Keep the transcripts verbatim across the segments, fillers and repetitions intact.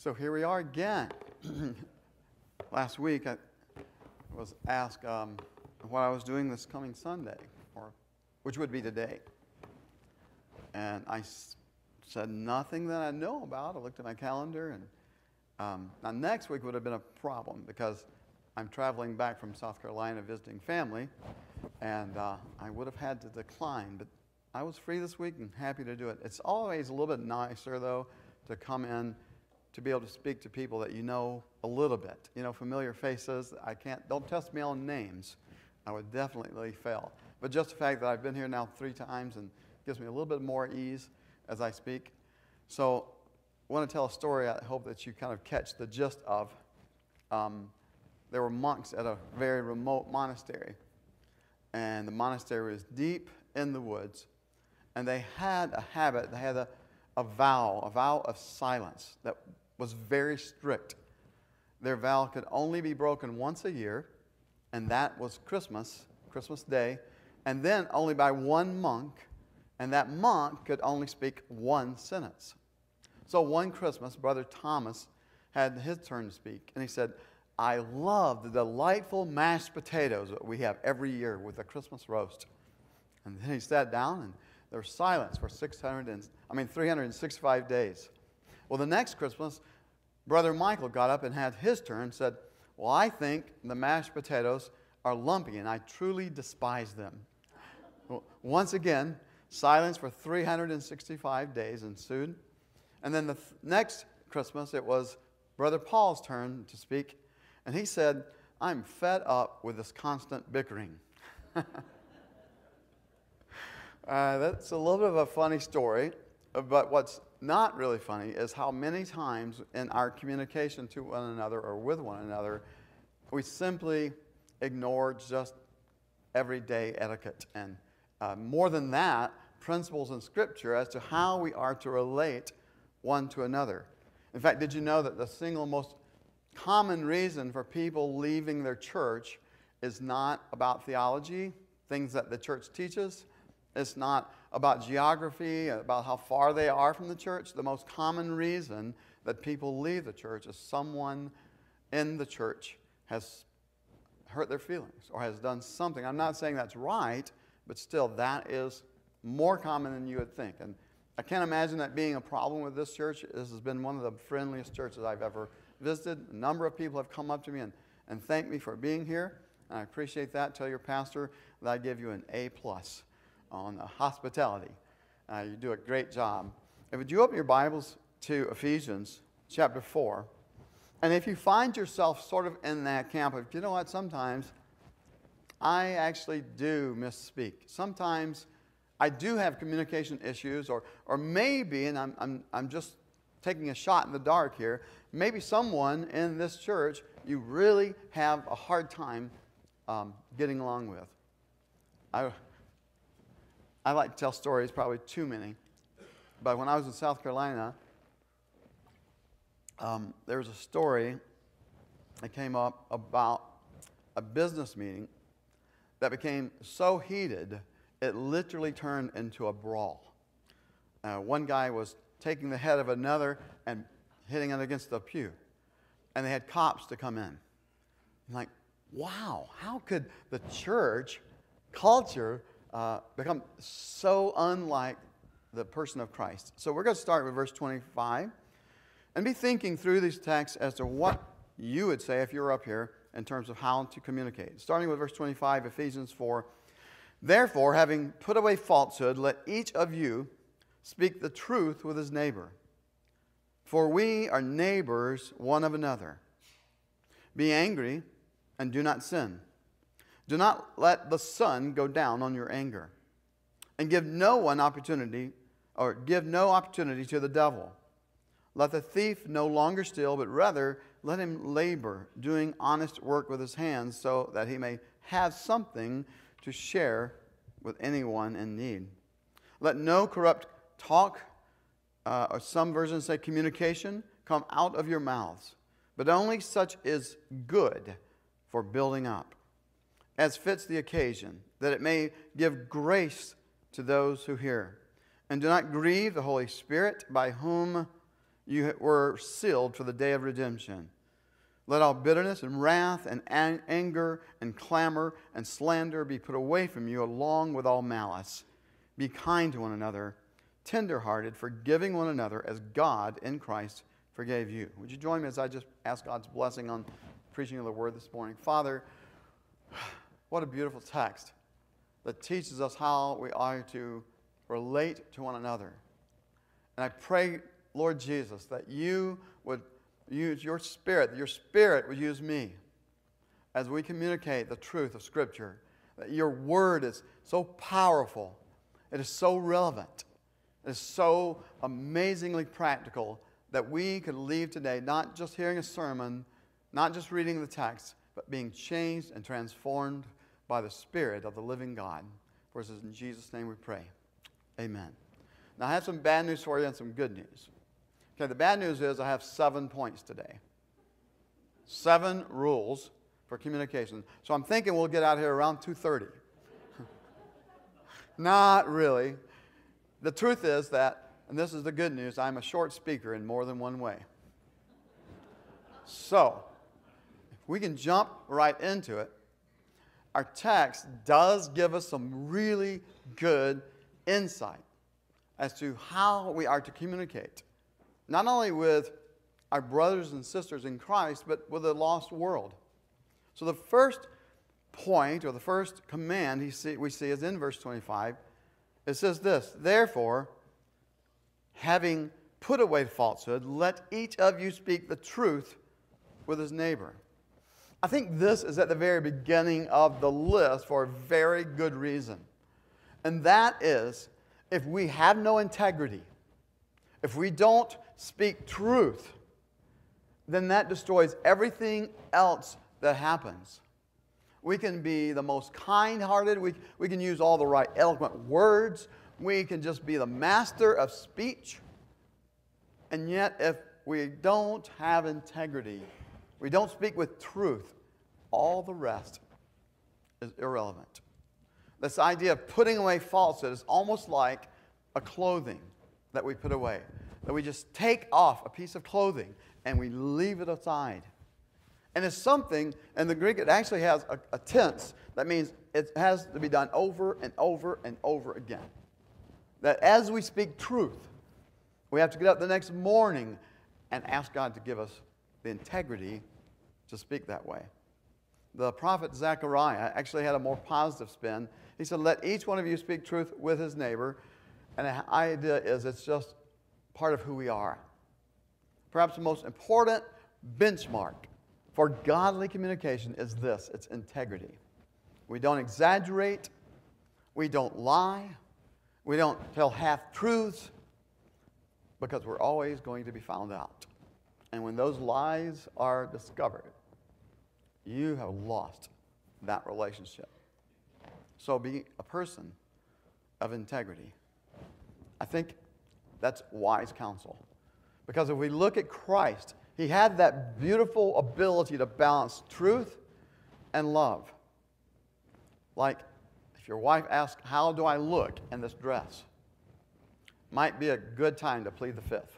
So here we are again. Last week I was asked um, what I was doing this coming Sunday, or which would be today. And I s- said nothing that I know about. I looked at my calendar, and um, now next week would have been a problem because I'm traveling back from South Carolina visiting family, and uh, I would have had to decline. But I was free this week and happy to do it. It's always a little bit nicer, though, to come in to be able to speak to people that you know a little bit. You know, familiar faces. I can't, don't test me on names. I would definitely fail. But just the fact that I've been here now three times and gives me a little bit more ease as I speak. So I want to tell a story I hope that you kind of catch the gist of. Um, there were monks at a very remote monastery. And the monastery was deep in the woods. And they had a habit, they had a, a vow, a vow of silence that was very strict. Their vow could only be broken once a year, and that was Christmas, Christmas Day, and then only by one monk, and that monk could only speak one sentence. So one Christmas, Brother Thomas had his turn to speak, and he said, I love the delightful mashed potatoes that we have every year with the Christmas roast. And then he sat down, and there was silence for six hundred and, I mean, three hundred sixty-five days. Well, the next Christmas, Brother Michael got up and had his turn and said, well, I think the mashed potatoes are lumpy, and I truly despise them. Well, once again, silence for three hundred sixty-five days ensued. And then the th- next Christmas, it was Brother Paul's turn to speak, and he said, I'm fed up with this constant bickering. uh, that's a little bit of a funny story, but what's not really funny is how many times in our communication to one another or with one another, we simply ignore just everyday etiquette. And uh, more than that, principles in Scripture as to how we are to relate one to another. In fact, did you know that the single most common reason for people leaving their church is not about theology, things that the church teaches? It's not about geography, about how far they are from the church. The most common reason that people leave the church is someone in the church has hurt their feelings or has done something. I'm not saying that's right, but still that is more common than you would think. And I can't imagine that being a problem with this church. This has been one of the friendliest churches I've ever visited. A number of people have come up to me and, and thanked me for being here. And I appreciate that. Tell your pastor that I give you an A plus on uh, hospitality. Uh, you do a great job. And would you open your Bibles to Ephesians chapter four? And if you find yourself sort of in that camp of, you know what, sometimes I actually do misspeak. Sometimes I do have communication issues, or or maybe, and I'm, I'm, I'm just taking a shot in the dark here, maybe someone in this church you really have a hard time um, getting along with. I I like to tell stories, probably too many. But when I was in South Carolina, um, there was a story that came up about a business meeting that became so heated, it literally turned into a brawl. Uh, one guy was taking the head of another and hitting it against the pew. And they had cops to come in. I'm like, wow, how could the church culture Uh, become so unlike the person of Christ? So we're going to start with verse twenty-five and be thinking through these texts as to what you would say if you were up here in terms of how to communicate. Starting with verse twenty-five, Ephesians four. Therefore, having put away falsehood, let each of you speak the truth with his neighbor. For we are neighbors one of another. Be angry and do not sin. Do not let the sun go down on your anger, and give no one opportunity, or give no opportunity to the devil. Let the thief no longer steal, but rather let him labor, doing honest work with his hands, so that he may have something to share with anyone in need. Let no corrupt talk, uh, or some versions say communication, come out of your mouths, but only such is good for building up, as fits the occasion, that it may give grace to those who hear. And do not grieve the Holy Spirit, by whom you were sealed for the day of redemption. Let all bitterness and wrath and an- anger and clamor and slander be put away from you, along with all malice. Be kind to one another, tender-hearted, forgiving one another as God in Christ forgave you. Would you join me as I just ask God's blessing on preaching of the word this morning? Father, what a beautiful text that teaches us how we are to relate to one another. And I pray, Lord Jesus, that you would use your Spirit, that your Spirit would use me as we communicate the truth of Scripture, that your word is so powerful, it is so relevant, it is so amazingly practical that we could leave today not just hearing a sermon, not just reading the text, but being changed and transformed by the Spirit of the living God. For it is in Jesus' name we pray. Amen. Now I have some bad news for you and some good news. Okay, the bad news is I have seven points today. Seven rules for communication. So I'm thinking we'll get out here around two thirty. Not really. The truth is that, and this is the good news, I'm a short speaker in more than one way. So, if we can jump right into it, our text does give us some really good insight as to how we are to communicate, not only with our brothers and sisters in Christ, but with a lost world. So the first point, or the first command he see, we see is in verse twenty-five. It says this, therefore, having put away falsehood, let each of you speak the truth with his neighbor. I think this is at the very beginning of the list for a very good reason. And that is, if we have no integrity, if we don't speak truth, then that destroys everything else that happens. We can be the most kind-hearted. We, we can use all the right eloquent words. We can just be the master of speech. And yet, if we don't have integrity, we don't speak with truth, all the rest is irrelevant. This idea of putting away falsehood is almost like a clothing that we put away. That we just take off a piece of clothing and we leave it aside. And it's something, in the Greek it actually has a, a tense. That means it has to be done over and over and over again. That as we speak truth, we have to get up the next morning and ask God to give us the integrity to speak that way. The prophet Zechariah actually had a more positive spin. He said, let each one of you speak truth with his neighbor. And the idea is it's just part of who we are. Perhaps the most important benchmark for godly communication is this. It's integrity. We don't exaggerate. We don't lie. We don't tell half-truths because we're always going to be found out. And when those lies are discovered, you have lost that relationship. So be a person of integrity. I think that's wise counsel. Because if we look at Christ, he had that beautiful ability to balance truth and love. Like, if your wife asks, how do I look in this dress? Might be a good time to plead the fifth.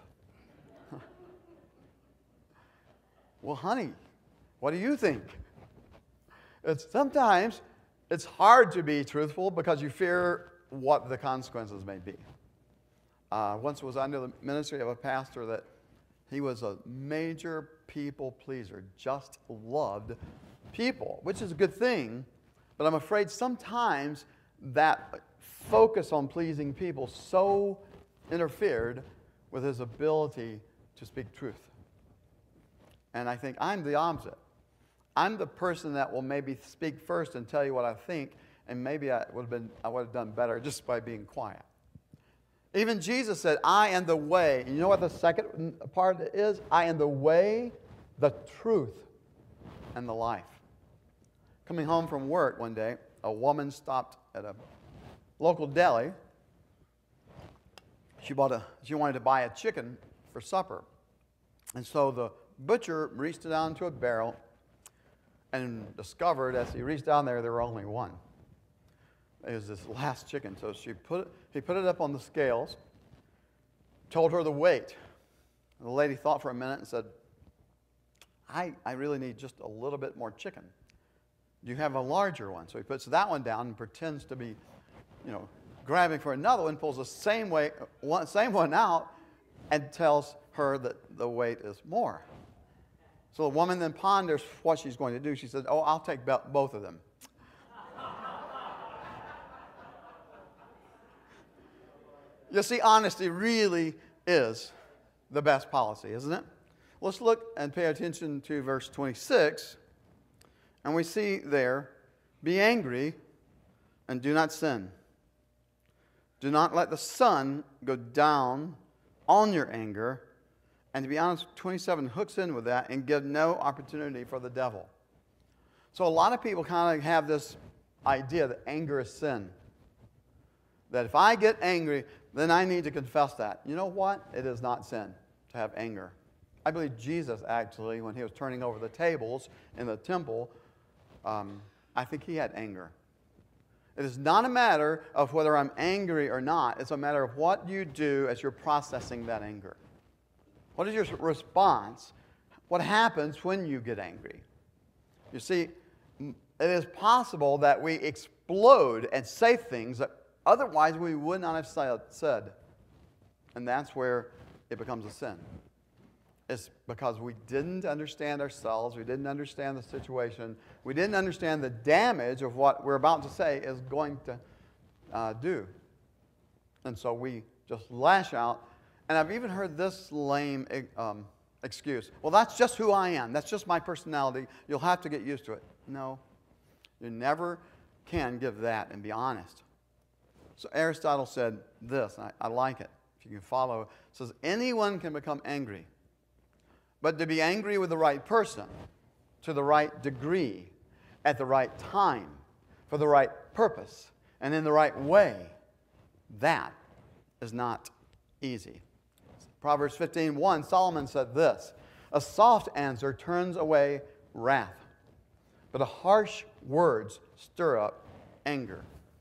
Well, honey, what do you think? It's, sometimes it's hard to be truthful because you fear what the consequences may be. Uh, once was under the ministry of a pastor that he was a major people pleaser, just loved people, which is a good thing, but I'm afraid sometimes that focus on pleasing people so interfered with his ability to speak truth. And I think I'm the opposite. I'm the person that will maybe speak first and tell you what I think, and maybe I would have been I would have done better just by being quiet. Even Jesus said, I am the way. And you know what the second part is? I am the way, the truth, and the life. Coming home from work one day, a woman stopped at a local deli. She bought a, she wanted to buy a chicken for supper. And so the butcher reached down to a barrel and discovered as he reached down there, there were only one. It was this last chicken. So she put it, he put it up on the scales, told her the weight, The lady thought for a minute and said, I, I really need just a little bit more chicken. Do you have a larger one? So he puts that one down and pretends to be, you know, grabbing for another one, pulls the same, way, one, same one out, and tells her that the weight is more. So the woman then ponders what she's going to do. She said, oh, I'll take both of them. You see, honesty really is the best policy, isn't it? Let's look and pay attention to verse twenty-six. And we see there, be angry and do not sin. Do not let the sun go down on your anger. And to be honest, twenty-seven hooks in with that and give no opportunity for the devil. So a lot of people kind of have this idea that anger is sin. That if I get angry, then I need to confess that. You know what? It is not sin to have anger. I believe Jesus actually, when he was turning over the tables in the temple, um, I think he had anger. It is not a matter of whether I'm angry or not. It's a matter of what you do as you're processing that anger. What is your response? What happens when you get angry? You see, it is possible that we explode and say things that otherwise we would not have said. And that's where it becomes a sin. It's because we didn't understand ourselves. We didn't understand the situation. We didn't understand the damage of what we're about to say is going to uh, do. And so we just lash out. And I've even heard this lame um, excuse. Well, that's just who I am. That's just my personality. You'll have to get used to it. No, you never can give that and be honest. So Aristotle said this, and I, I like it. If you can follow, it says, anyone can become angry. But to be angry with the right person, to the right degree, at the right time, for the right purpose, and in the right way, that is not easy. Proverbs fifteen one, Solomon said this, a soft answer turns away wrath, but a harsh words stir up anger.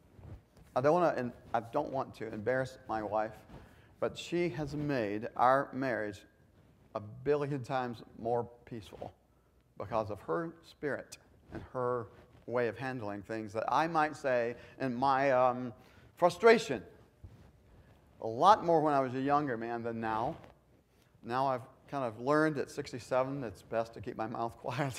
I don't want to, I don't want to embarrass my wife, but she has made our marriage a billion times more peaceful because of her spirit and her way of handling things that I might say in my um, frustration. A lot more when I was a younger man than now. Now I've kind of learned at sixty-seven it's best to keep my mouth quiet.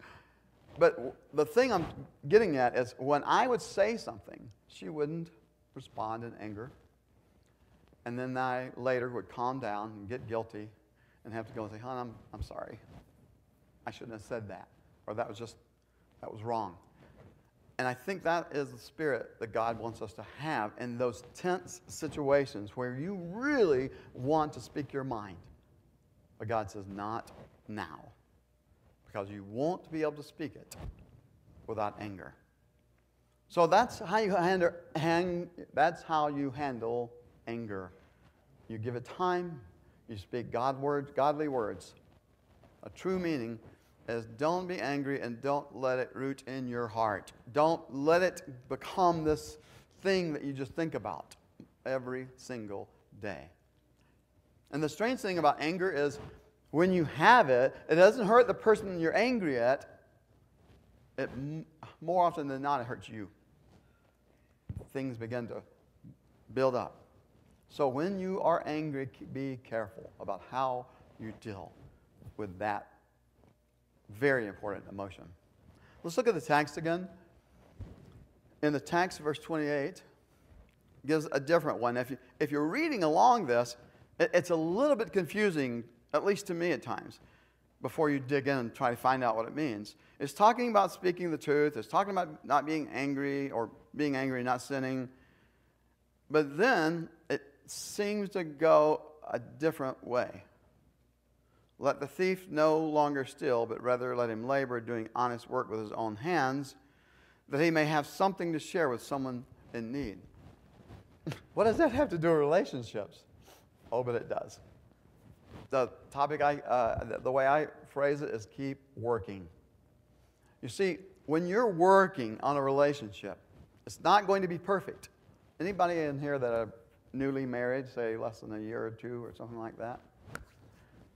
But the thing I'm getting at is when I would say something, she wouldn't respond in anger. And then I later would calm down and get guilty and have to go and say, hon, I'm, I'm sorry. I shouldn't have said that. Or that was just, that was wrong. And I think that is the spirit that God wants us to have in those tense situations where you really want to speak your mind. But God says, not now. Because you won't be able to speak it without anger. So that's how you handle, hang, that's how you handle anger. You give it time. You speak God words, godly words. A true meaning is don't be angry and don't let it root in your heart. Don't let it become this thing that you just think about every single day. And the strange thing about anger is when you have it, it doesn't hurt the person you're angry at. It, more often than not, it hurts you. Things begin to build up. So when you are angry, be careful about how you deal with that very important emotion. Let's look at the text again. In the text, verse twenty-eight gives a different one. If, you, if you're reading along this, it, it's a little bit confusing, at least to me at times, before you dig in and try to find out what it means. It's talking about speaking the truth. It's talking about not being angry or being angry and not sinning. But then it seems to go a different way. Let the thief no longer steal, but rather let him labor, doing honest work with his own hands, that he may have something to share with someone in need. What does that have to do with relationships? Oh, but it does. The topic, I, uh, the way I phrase it is keep working. You see, when you're working on a relationship, it's not going to be perfect. Anybody in here that are newly married, say less than a year or two or something like that?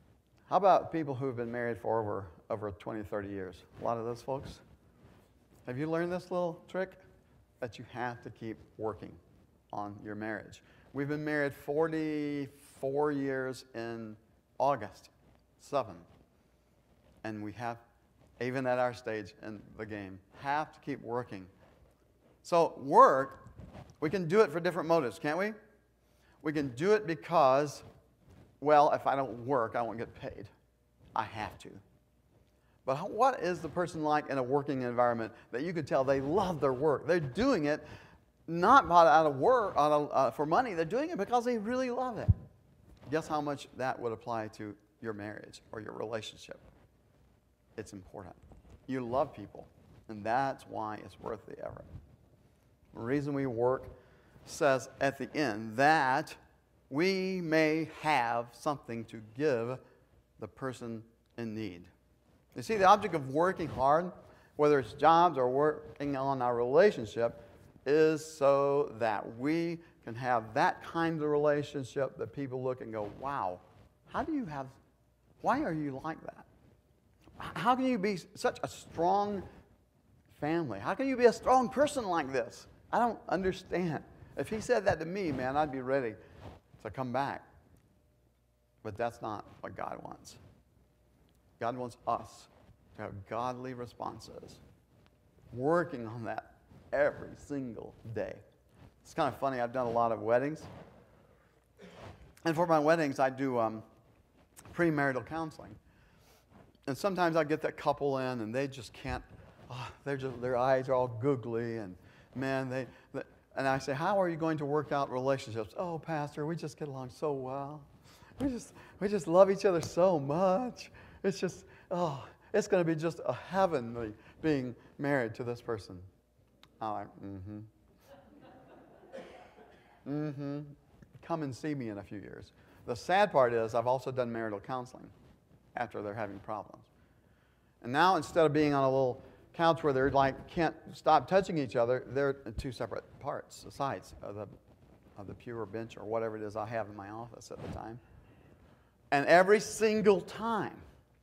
How about people who have been married for over, over twenty, thirty years? A lot of those folks. Have you learned this little trick? That you have to keep working on your marriage. We've been married forty-four years in August, seven. And we have, even at our stage in the game, have to keep working. So work, we can do it for different motives, can't we? We can do it because, well, if I don't work, I won't get paid. I have to. But what is the person like in a working environment that you could tell they love their work? They're doing it not out of work, out of, uh, for money. They're doing it because they really love it. Guess how much that would apply to your marriage or your relationship? It's important. You love people, and that's why it's worth the effort. The reason we work says at the end that we may have something to give the person in need. You see, the object of working hard, whether it's jobs or working on our relationship, is so that we can have that kind of relationship that people look and go, wow, how do you have, why are you like that? How can you be such a strong family? How can you be a strong person like this? I don't understand. If he said that to me, man, I'd be ready to come back. But that's not what God wants. God wants us to have godly responses, working on that every single day. It's kind of funny. I've done a lot of weddings. And for my weddings, I do um, premarital counseling. And sometimes I get that couple in, and they just can't, oh, they're just, their eyes are all googly, and man, they, they, and I say, how are you going to work out relationships? Oh, Pastor, we just get along so well. We just, we just love each other so much. It's just, oh, it's going to be just a heavenly being married to this person. I'm like, mm-hmm. Mm-hmm. Come and see me in a few years. The sad part is I've also done marital counseling after they're having problems. And now instead of being on a little couch where they're like can't stop touching each other, they're in two separate parts, sides of the, of the pew or bench or whatever it is I have in my office at the time. And every single time,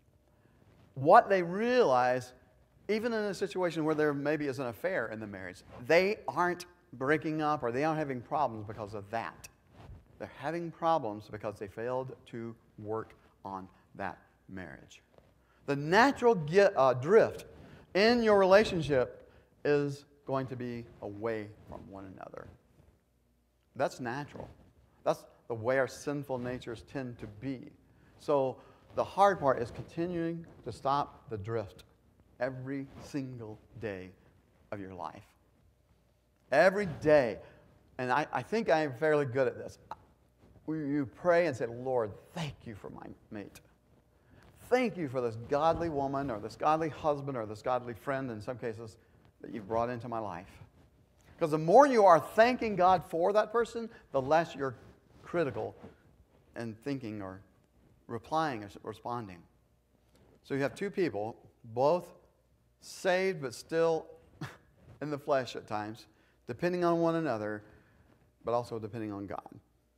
what they realize, even in a situation where there maybe is an affair in the marriage, they aren't breaking up or they aren't having problems because of that. They're having problems because they failed to work on that marriage. The natural get, uh, drift in your relationship is going to be away from one another. That's natural. That's the way our sinful natures tend to be. So the hard part is continuing to stop the drift every single day of your life. Every day. And I, I think I am fairly good at this. You pray and say, Lord, thank you for my mate. Thank you for this godly woman or this godly husband or this godly friend in some cases that you've brought into my life. Because the more you are thanking God for that person, the less you're critical and thinking or replying or responding. So you have two people, both saved but still in the flesh at times, depending on one another, but also depending on God.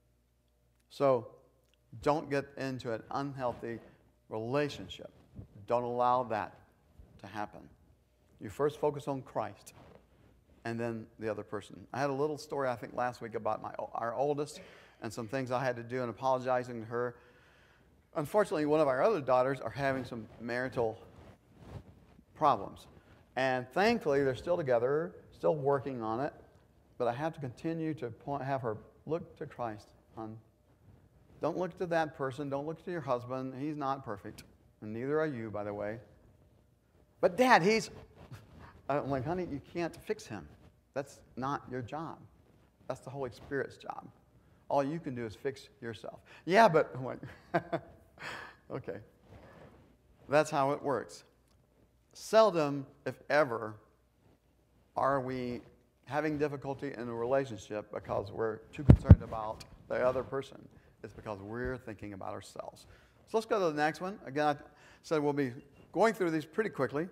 So don't get into an unhealthy relationship. Don't allow that to happen. You first focus on Christ and then the other person. I had a little story, I think, last week about my our oldest and some things I had to do in apologizing to her. Unfortunately, one of our other daughters are having some marital problems. And thankfully, they're still together, still working on it. But I have to continue to point, have her look to Christ. On, don't look to that person. Don't look to your husband. He's not perfect. And neither are you, by the way. But Dad, he's... I'm like, honey, you can't fix him. That's not your job. That's the Holy Spirit's job. All you can do is fix yourself. Yeah, but... I'm like, okay. That's how it works. Seldom, if ever, are we having difficulty in a relationship because we're too concerned about the other person. It's because we're thinking about ourselves. So let's go to the next one. Again, I said we'll be going through these pretty quickly.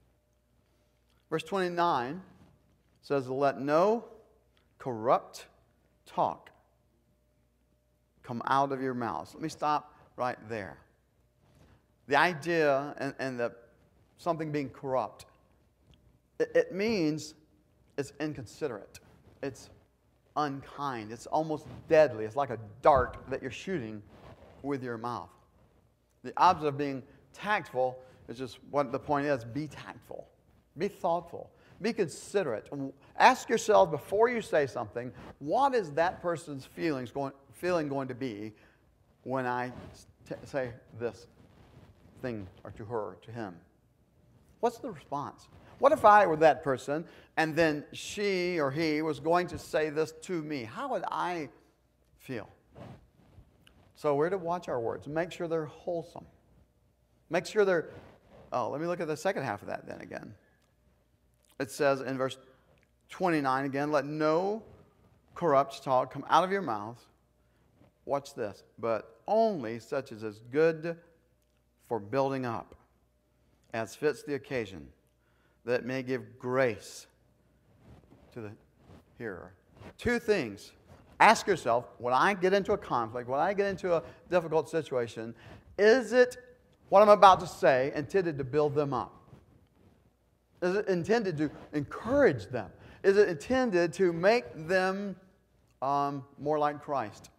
Verse twenty-nine says, let no corrupt talk come out of your mouths. Let me stop right there. the idea and, and the something being corrupt, it, it means it's inconsiderate. It's unkind. It's almost deadly. It's like a dart that you're shooting with your mouth. The opposite of being tactful is just what the point is. Be tactful. Be thoughtful. Be considerate. Ask yourself before you say something, what is that person's feelings going, feeling going to be when I t- say this thing or to her or to him? What's the response? What if I were that person and then she or he was going to say this to me? How would I feel? So we're to watch our words. Make sure they're wholesome. Make sure they're... Oh, let me look at the second half of that then again. It says in verse twenty-nine again, let no corrupt talk come out of your mouth. Watch this. But only such as is good for building up, as fits the occasion, that it may give grace to the hearer. Two things. Ask yourself, when I get into a conflict, when I get into a difficult situation, is it what I'm about to say intended to build them up? Is it intended to encourage them? Is it intended to make them um, more like Christ?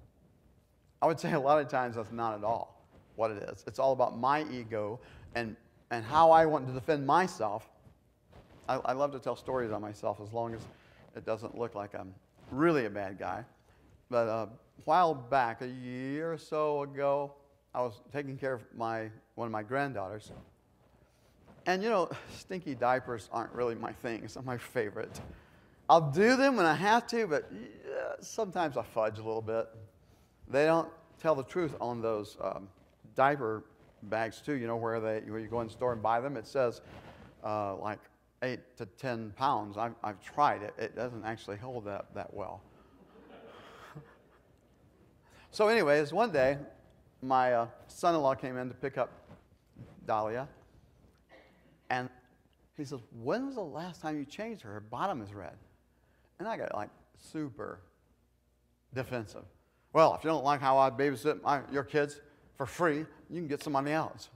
I would say a lot of times that's not at all what it is. It's all about my ego and, and how I want to defend myself. I, I love to tell stories on myself as long as it doesn't look like I'm really a bad guy. But a while back, a year or so ago, I was taking care of my one of my granddaughters. And you know, stinky diapers aren't really my thing. It's not my favorite. I'll do them when I have to, but yeah, sometimes I fudge a little bit. They don't tell the truth on those um, diaper bags too, you know, where they where you go in the store and buy them. It says uh, like eight to ten pounds. I've, I've tried it. It doesn't actually hold that, that well. So anyways, one day, my uh, son-in-law came in to pick up Dahlia. And he says, when was the last time you changed her? Her bottom is red. And I got like super defensive. Well, if you don't like how I babysit my, your kids for free, you can get somebody else.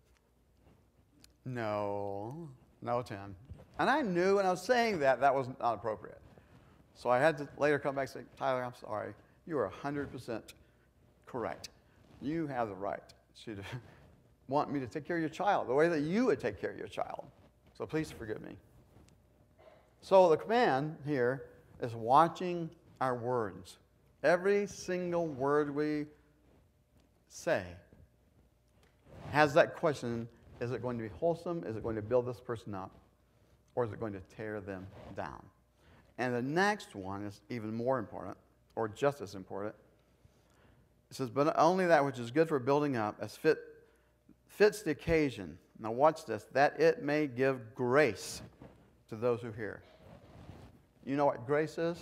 No, no, Tim. And I knew when I was saying that, that was not appropriate. So I had to later come back and say, Tyler, I'm sorry. You are one hundred percent correct. You have the right to want me to take care of your child the way that you would take care of your child. So please forgive me. So the command here is watching our words. Every single word we say has that question, is it going to be wholesome? Is it going to build this person up? Or is it going to tear them down? And the next one is even more important, or just as important. It says, but only that which is good for building up, as fit fits the occasion. Now watch this. That it may give grace to those who hear. You know what grace is?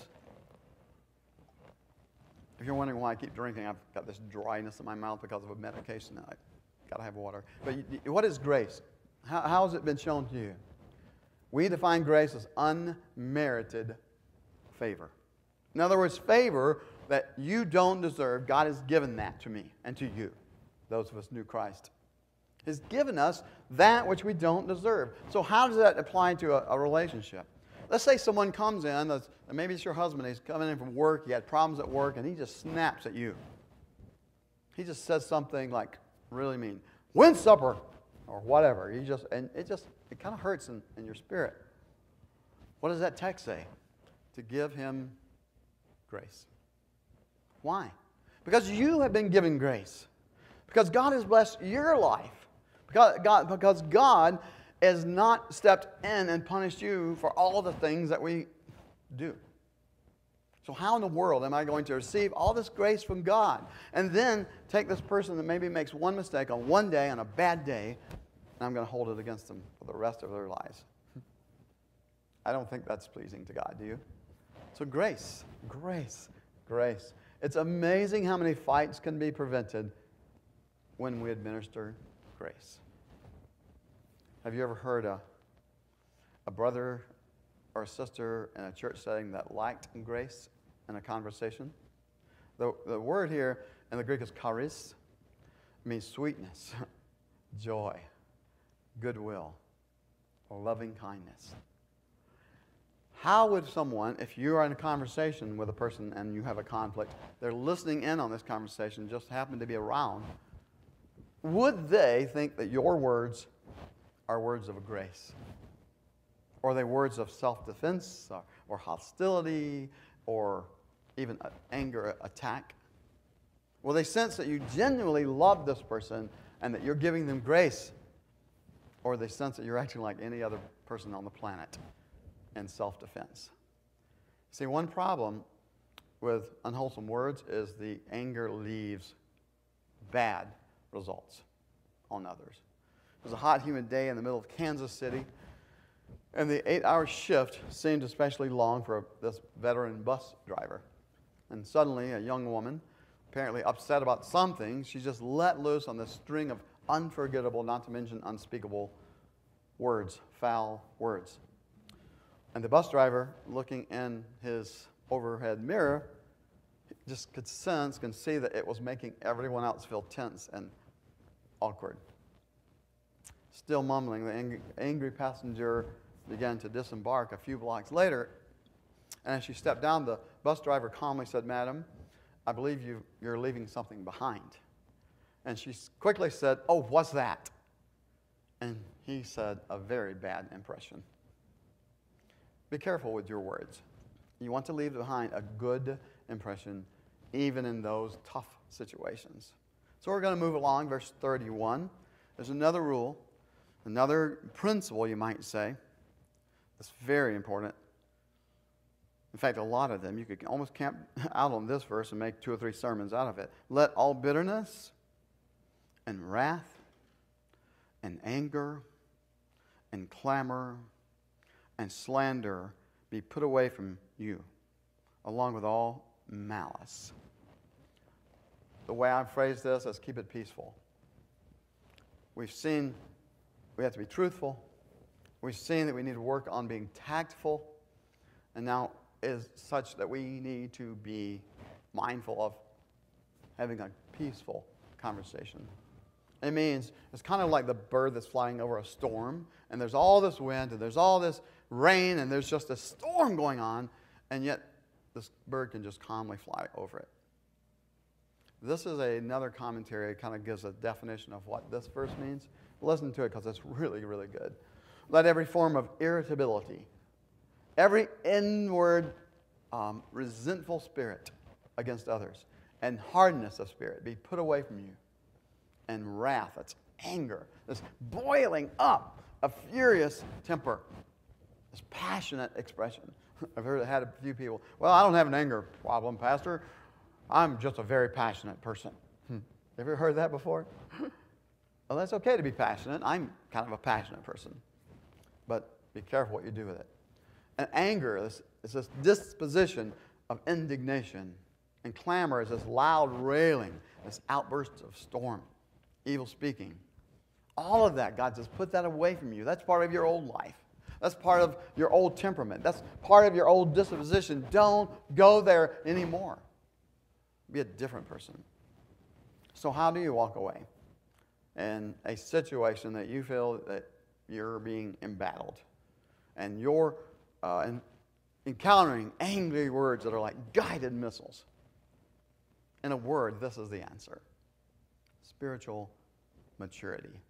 If you're wondering why I keep drinking, I've got this dryness in my mouth because of a medication. I've got to have water. But you, what is grace? How, how has it been shown to you? We define grace as unmerited favor. In other words, favor that you don't deserve. God has given that to me and to you, those of us who knew Christ. He's given us that which we don't deserve. So how does that apply to a, a relationship? Let's say someone comes in, and maybe it's your husband, he's coming in from work, he had problems at work, and he just snaps at you. He just says something like really mean, win supper, or whatever. He just, and it just, it kind of hurts in, in your spirit. What does that text say? To give him grace. Why? Because you have been given grace. Because God has blessed your life. Because God, because God has not stepped in and punished you for all the things that we do. So how in the world am I going to receive all this grace from God and then take this person that maybe makes one mistake on one day, on a bad day, and I'm going to hold it against them for the rest of their lives? I don't think that's pleasing to God, do you? So grace, grace, grace. It's amazing how many fights can be prevented when we administer grace. Have you ever heard a, a brother or a sister in a church setting that lacked grace in a conversation? The, the word here in the Greek is charis. It means sweetness. joy, goodwill, loving kindness. How would someone, if you are in a conversation with a person and you have a conflict, they're listening in on this conversation, just happen to be around, would they think that your words are words of grace? Or are they words of self-defense or, or hostility or even anger, attack? Will they sense that you genuinely love this person and that you're giving them grace? Or they sense that you're acting like any other person on the planet in self-defense? See, one problem with unwholesome words is the anger leaves bad results on others. It was a hot, humid day in the middle of Kansas City, and the eight-hour shift seemed especially long for this veteran bus driver. And suddenly, a young woman, apparently upset about something, she just let loose on this string of unforgettable, not to mention unspeakable words, foul words. And the bus driver, looking in his overhead mirror, just could sense, can see that it was making everyone else feel tense and awkward. Still mumbling, the angry, angry passenger began to disembark a few blocks later. And as she stepped down, the bus driver calmly said, "Madam, I believe you, you're leaving something behind." And she quickly said, "Oh, what's that?" And he said, "A very bad impression." Be careful with your words. You want to leave behind a good impression, even in those tough situations. So we're going to move along, verse thirty-one. There's another rule, another principle, you might say, that's very important. In fact, a lot of them. You could almost camp out on this verse and make two or three sermons out of it. Let all bitterness and wrath and anger and clamor and slander be put away from you, along with all malice. The way I phrase this is keep it peaceful. We've seen we have to be truthful. We've seen that we need to work on being tactful. And now is such that we need to be mindful of having a peaceful conversation. It means it's kind of like the bird that's flying over a storm, and there's all this wind, and there's all this rain, and there's just a storm going on, and yet this bird can just calmly fly over it. This is a, another commentary. It kind of gives a definition of what this verse means. Listen to it because it's really, really good. Let every form of irritability, every inward um, resentful spirit against others, and hardness of spirit be put away from you. And wrath, that's anger, this boiling up, a furious temper, this passionate expression. I've heard, had a few people, "Well, I don't have an anger problem, Pastor. I'm just a very passionate person." Hmm. Ever heard that before? Well, that's okay to be passionate. I'm kind of a passionate person. But be careful what you do with it. And anger is, is this disposition of indignation. And clamor is this loud railing, this outburst of storm, evil speaking. All of that, God says, put that away from you. That's part of your old life. That's part of your old temperament. That's part of your old disposition. Don't go there anymore. Be a different person. So how do you walk away in a situation that you feel that you're being embattled and you're uh, in, encountering angry words that are like guided missiles? In a word, this is the answer. Spiritual maturity,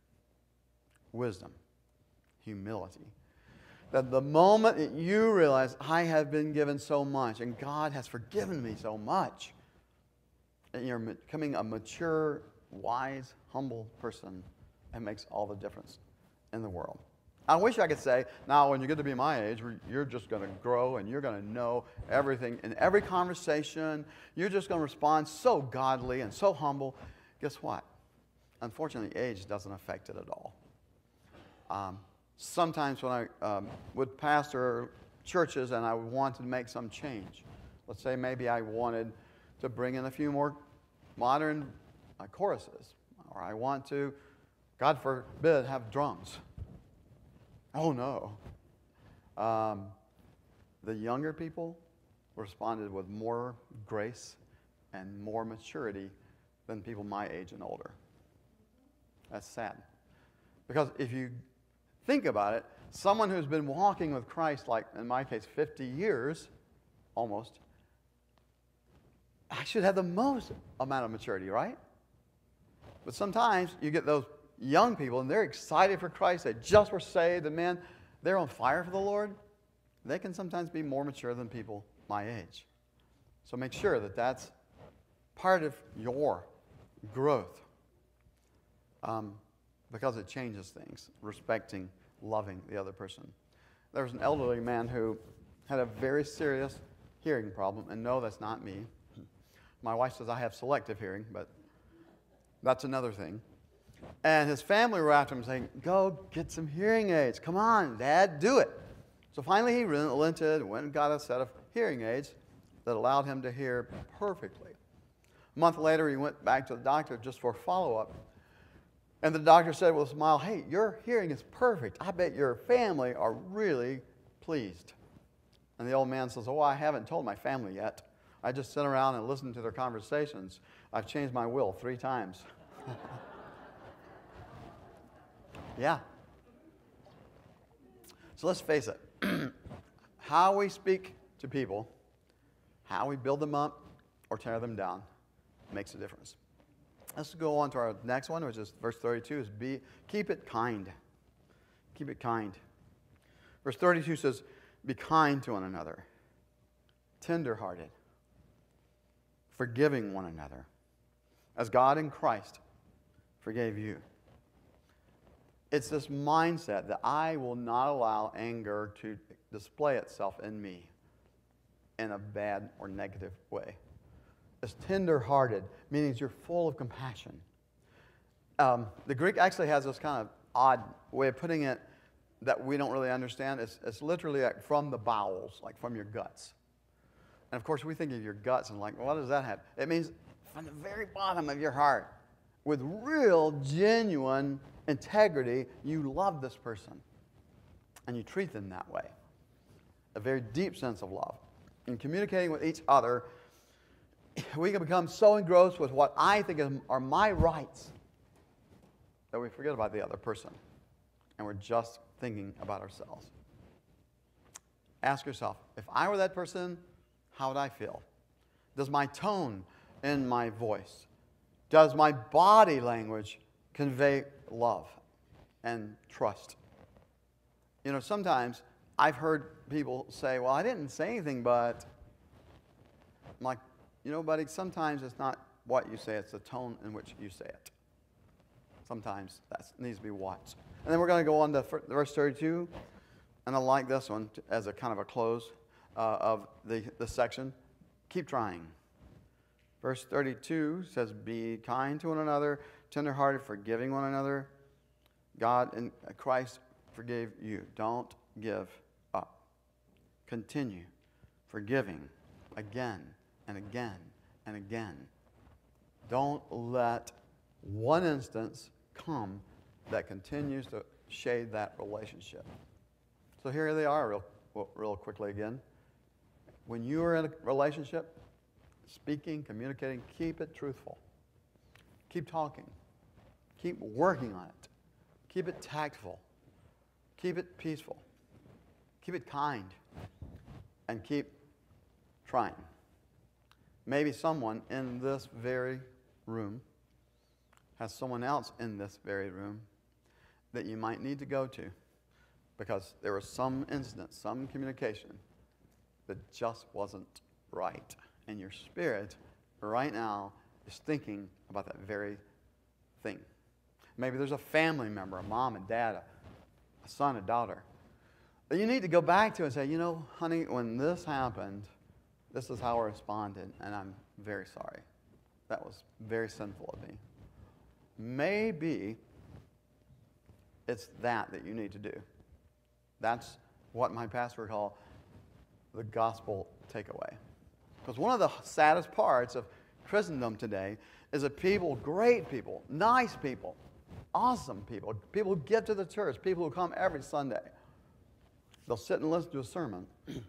wisdom, humility. That the moment that you realize, I have been given so much and God has forgiven me so much, and you're becoming a mature, wise, humble person, it makes all the difference in the world. I wish I could say, now when you get to be my age, you're just going to grow and you're going to know everything. In every conversation, you're just going to respond so godly and so humble. Guess what? Unfortunately, age doesn't affect it at all. Um, sometimes when I um, would pastor churches and I wanted to make some change, let's say maybe I wanted to bring in a few more modern uh, choruses, or I want to, God forbid, have drums. Oh no. Um, the younger people responded with more grace and more maturity than people my age and older. That's sad. Because if you think about it, someone who's been walking with Christ, like in my case, fifty years, almost, I should have the most amount of maturity, right? But sometimes you get those young people, and they're excited for Christ. They just were saved, and man, they're on fire for the Lord. They can sometimes be more mature than people my age. So make sure that that's part of your growth, um, because it changes things, respecting, loving the other person. There was an elderly man who had a very serious hearing problem, and no, that's not me. My wife says I have selective hearing, but that's another thing. And his family were after him saying, go get some hearing aids. Come on, Dad, do it. So finally he relented and went and got a set of hearing aids that allowed him to hear perfectly. A month later, he went back to the doctor just for follow-up. And the doctor said with a smile, hey, your hearing is perfect. I bet your family are really pleased. And the old man says, oh, I haven't told my family yet. I just sit around and listen to their conversations. I've changed my will three times. Yeah. So let's face it. How we speak to people, how we build them up or tear them down, makes a difference. Let's go on to our next one, which is verse thirty-two, is be, keep it kind. Keep it kind. Verse thirty-two says, be kind to one another, tender-hearted, forgiving one another, as God in Christ forgave you. It's this mindset that I will not allow anger to display itself in me in a bad or negative way. It's tender-hearted, meaning you're full of compassion. Um, the Greek actually has this kind of odd way of putting it that we don't really understand. It's, it's literally like from the bowels, like from your guts. And of course, we think of your guts and like, well, what does that have? It means from the very bottom of your heart, with real, genuine integrity, you love this person. And you treat them that way. A very deep sense of love. In communicating with each other, we can become so engrossed with what I think are my rights that we forget about the other person. And we're just thinking about ourselves. Ask yourself, if I were that person, how would I feel? Does my tone in my voice, does my body language convey love and trust? You know, sometimes I've heard people say, well, I didn't say anything, but I'm like, you know, buddy, sometimes it's not what you say, it's the tone in which you say it. Sometimes that needs to be watched. And then we're going to go on to verse thirty-two, and I like this one as a kind of a close uh, of the, the section. Keep trying. Verse thirty-two says, be kind to one another, tenderhearted, forgiving one another. God in Christ forgave you. Don't give up. Continue forgiving again and again and again. Don't let one instance come that continues to shade that relationship. So here they are real, real quickly again. When you are in a relationship, speaking, communicating, keep it truthful. Keep talking. Keep working on it. Keep it tactful. Keep it peaceful. Keep it kind. And keep trying. Maybe someone in this very room has someone else in this very room that you might need to go to because there was some incident, some communication that just wasn't right. And your spirit right now is thinking about that very thing. Maybe there's a family member, a mom and dad, a, a son, a daughter, that you need to go back to and say, you know, honey, when this happened, this is how I responded, and I'm very sorry. That was very sinful of me. Maybe it's that that you need to do. That's what my pastor would call the gospel takeaway. Because one of the saddest parts of Christendom today is that people, great people, nice people, awesome people, people who get to the church, people who come every Sunday, they'll sit and listen to a sermon,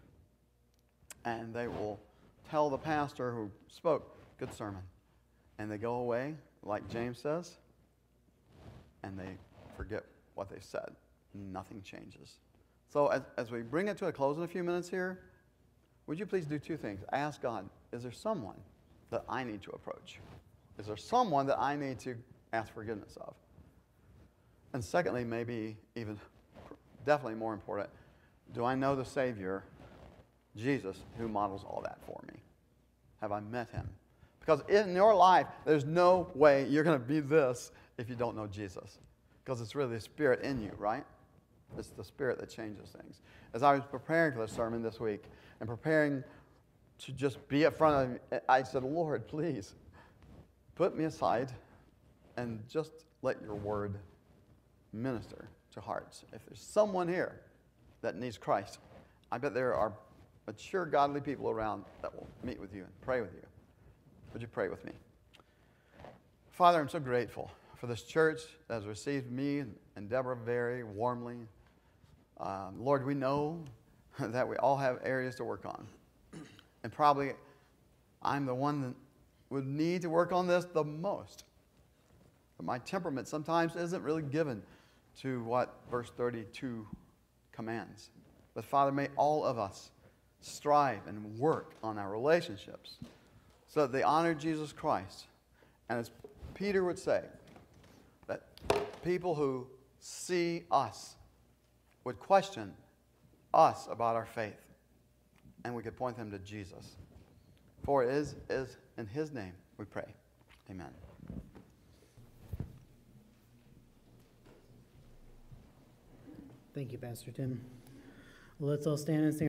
and they will tell the pastor who spoke, good sermon. And they go away, like James says, and they forget what they've said. Nothing changes. So as, as we bring it to a close in a few minutes here, would you please do two things? Ask God, is there someone that I need to approach? Is there someone that I need to ask forgiveness of? And secondly, maybe even definitely more important, do I know the Savior, Jesus, who models all that for me? Have I met him? Because in your life, there's no way you're going to be this if you don't know Jesus. Because it's really the Spirit in you, right? It's the Spirit that changes things. As I was preparing for the sermon this week and preparing to just be up front of, I said, Lord, please, put me aside and just let your word minister to hearts. If there's someone here that needs Christ, I bet there are mature, godly people around that will meet with you and pray with you. Would you pray with me? Father, I'm so grateful for this church that has received me and, and Deborah very warmly. Um, Lord, we know that we all have areas to work on. And probably I'm the one that would need to work on this the most. But my temperament sometimes isn't really given to what verse thirty-two commands. But Father, may all of us strive and work on our relationships so that they honor Jesus Christ. And as Peter would say, that people who see us would question us about our faith, and we could point them to Jesus. For it is, is in his name we pray. Amen. Thank you, Pastor Tim. Well, let's all stand and sing.